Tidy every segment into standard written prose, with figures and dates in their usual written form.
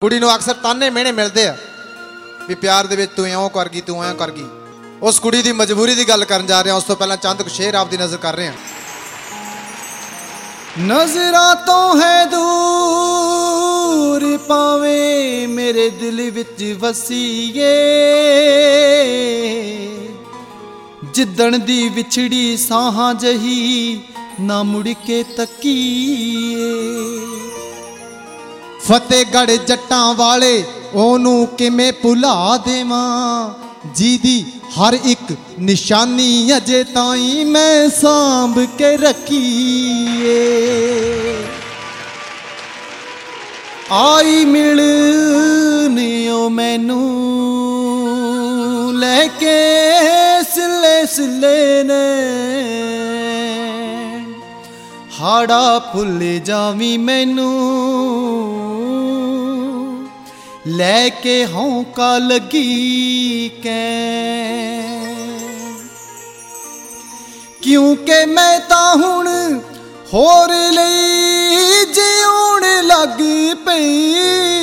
ਕੁੜੀ ਨੂੰ ਅਕਸਰ ਤਾਨੇ ਮਿਹਣੇ ਮਿਲਦੇ ਆ ਵੀ ਪਿਆਰ ਦੇ ਵਿੱਚ ਤੂੰ ਇਉਂ ਕਰ ਗਈ, ਤੂੰ ਐਂ ਕਰ ਗਈ। ਉਸ ਕੁੜੀ ਦੀ ਮਜਬੂਰੀ ਦੀ ਗੱਲ ਕਰਨ ਜਾ ਰਹੇ ਹਾਂ। ਉਸ ਤੋਂ ਪਹਿਲਾਂ ਚੰਦ ਕੁ ਸ਼ੇਰ ਆਪਦੀ ਨਜ਼ਰ ਕਰ ਰਹੇ ਹਾਂ। ਨਜ਼ਰਾਂ ਤੋਂ ਹੈ ਦੂਰ ਪਾਵੇਂ ਮੇਰੇ ਦਿਲ ਵਿੱਚ ਵਸੀਏ, ਜਿੱਦਣ ਦੀ ਵਿਛੜੀ ਸਾਹਾਂ ਜਹੀ ਨਾ ਮੁੜ ਕੇ ਤੱਕੀਏ। ਫਤਿਹਗੜ੍ਹ ਜੱਟਾਂ ਵਾਲੇ ਉਹਨੂੰ ਕਿਵੇਂ ਭੁਲਾ ਦੇਵਾਂ, ਜਿਹਦੀ ਹਰ ਇੱਕ ਨਿਸ਼ਾਨੀ ਅਜੇ ਤਾਈਂ ਮੈਂ ਸਾਂਭ ਕੇ ਰੱਖੀਏ। ਆਈ ਮਿਲਨਿਓ ਮੈਨੂੰ ਲੈ ਕੇ ਸਿੱਲੇ ਸਿੱਲੇ ਨੇ, ਹਾੜਾ ਭੁੱਲ ਜਾਵੀਂ ਮੈਨੂੰ ਲੈ ਕੇ ਹੌਂਕਾ ਲੱਗੀ ਕੈ। ਕਿਉਂਕਿ ਮੈਂ ਤਾਂ ਹੁਣ ਹੋਰ ਲਈ ਜਿਉਣ ਲੱਗ ਪਈ,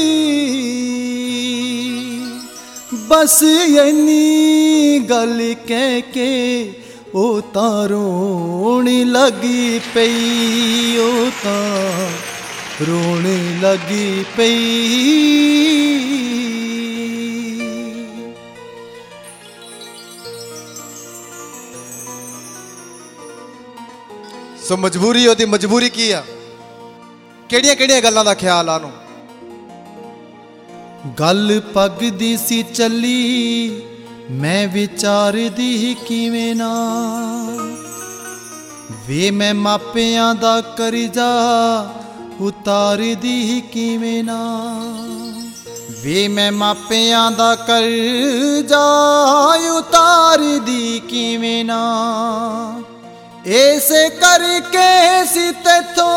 ਬਸ ਇੰਨੀ ਗੱਲ ਕਹਿ ਕੇ ਉਹ ਤਾਂ ਰੋਣ ਲੱਗ ਪਈ, ਉਹ ਤਾਂ ਰੋਣ ਲੱਗੀ ਪਈ। ਸੋ ਮਜਬੂਰੀ, ਉਹਦੀ ਮਜਬੂਰੀ ਕੀ ਆ, ਕਿਹੜੀਆਂ ਕਿਹੜੀਆਂ ਗੱਲਾਂ ਦਾ ਖਿਆਲ ਆ ਉਹਨੂੰ। ਗੱਲ ਪੱਗ ਦੀ ਸੀ ਚੱਲੀ, ਮੈਂ ਵਿਚਾਰਦੀ ਕਿਵੇਂ ਨਾ ਵੇ, ਮੈਂ ਮਾਪਿਆਂ ਦਾ ਕਰਜ਼ਾ ਉਤਾਰਦੀ ਕਿਵੇਂ ਨਾ ਵੇ, ਮੈਂ ਮਾਪਿਆਂ ਦਾ ਕਰਜ਼ਾ ਉਤਾਰਦੀ ਕਿਵੇਂ ਨਾ। ਇਸੇ ਕਰਕੇ ਸੀ ਤੈਥੋਂ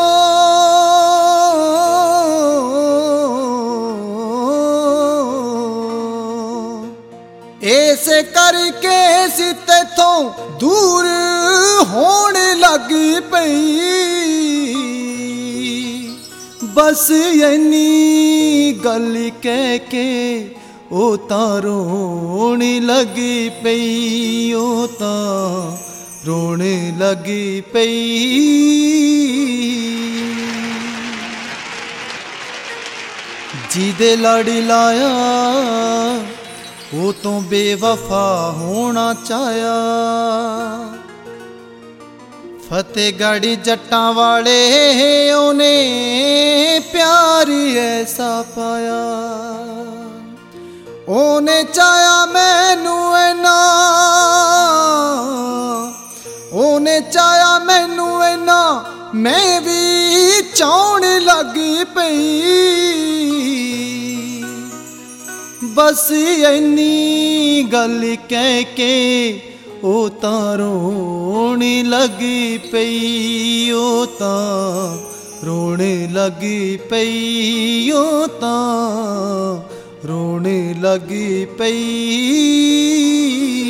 ਇਸੇ ਕਰਕੇ ਸੀ ਤੈਥੋਂ ਦੂਰ ਹੋਣ ਲੱਗ ਪਈ, ਬਸ ਇੰਨੀ ਗੱਲ ਕਹਿ ਕੇ ਉਹ ਤਾਂ ਰੋਣ ਲੱਗ ਪਈ, ਉਹ ਤਾਂ ਰੋਣ ਲੱਗ ਪਈ। ਜਿਹਦੇ ਲੜ ਲਾਇਆ ਉਹ ਤੋਂ ਬੇਵਫਾ ਹੋਣਾ ਚਾਹਿਆ, ਫਤਿਹਗੜ੍ਹ ਜੱਟਾਂ ਵਾਲੇ ਉਹਨੇ ਪਿਆਰ ਐਸਾ ਪਾਇਆ। ਉਹਨੇ ਚਾਹਿਆ ਮੈਨੂੰ ਐਨਾ, ਉਹਨੇ ਚਾਹਿਆ ਮੈਨੂੰ ਐਨਾ, ਮੈਂ ਵੀ ਚਾਹੁਣ ਲੱਗ ਪਈ, ਬਸ ਇੰਨੀ ਗੱਲ ਕਹਿ ਕੇ ਉਹ ਤਾਂ ਰੋਣ ਲੱਗ ਪਈ, ਉਹ ਤਾਂ ਰੋਣ ਲੱਗ ਪਈ, ਉਹ ਤਾਂ ਰੋਣ ਲੱਗ ਪਈ।